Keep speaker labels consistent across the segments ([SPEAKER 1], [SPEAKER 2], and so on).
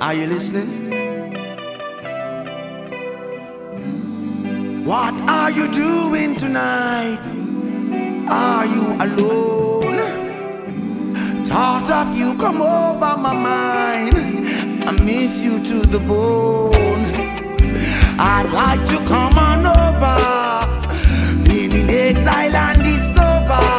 [SPEAKER 1] Are you listening? What are you doing tonight? Are you alone? Thought of you come over my mind. I miss you to the bone. I'd like to come on over, been in exile and discover.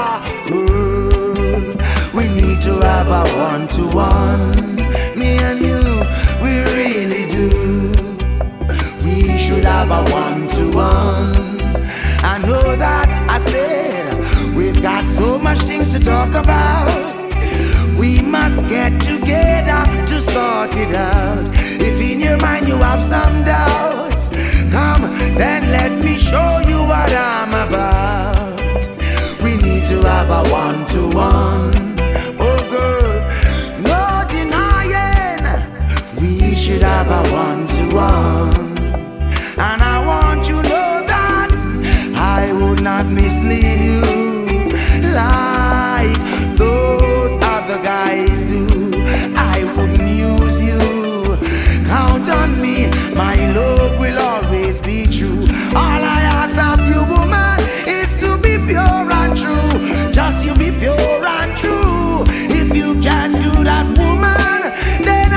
[SPEAKER 1] We need to have a one-to-one, me and you, we really do. We should have a one-to-one. I know that I said we've got so much things to talk about. We must get together to sort it out. If in your mind you have some doubts, come, then let me show you what I'm about. We need to have a one-to-one. Oh girl, no denying, we should have a one-to-one. And I want you to know that I would not mislead you like those other guys do. I wouldn't use you. Count on me, my love will always be true. All I ask of you, woman, is to be pure and true. Just you be pure and true. If you can do that, woman, then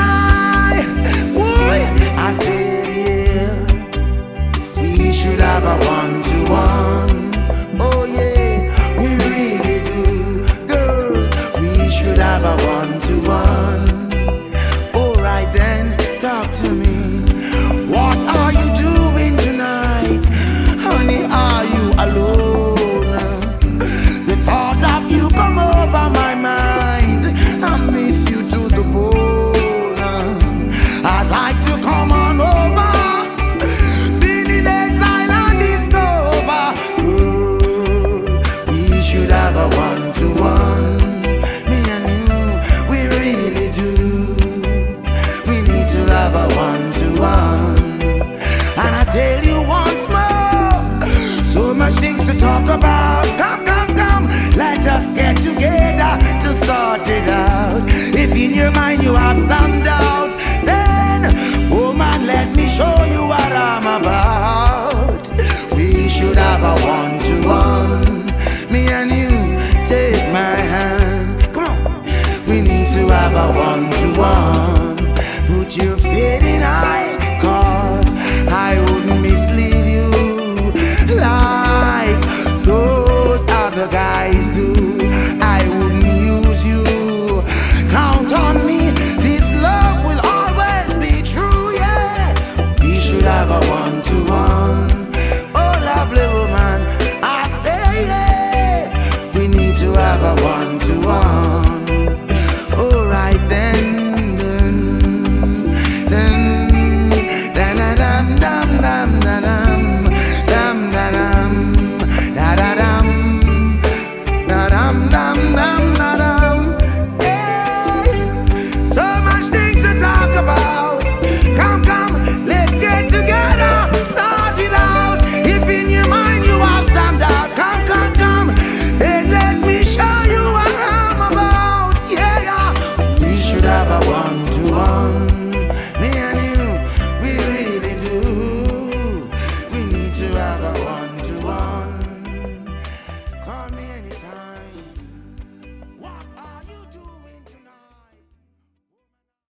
[SPEAKER 1] I said, yeah, we should have a one-to-one. Oh yeah, we really do, girl. We should have a one-to-one. Alright then, talk to me. What are you doing tonight? Honey, are you alone? The thought of you come over my mind. I miss you to the bone. I'd like to come on over, been in exile and discover. We should have a one-to-one. Me and you, we really do. We need to have a one-to-one. And I tell you once more, so much things to talk about. Come, come, come, let us get together to sort it out. If in your mind you have some doubts, then, woman, let me show you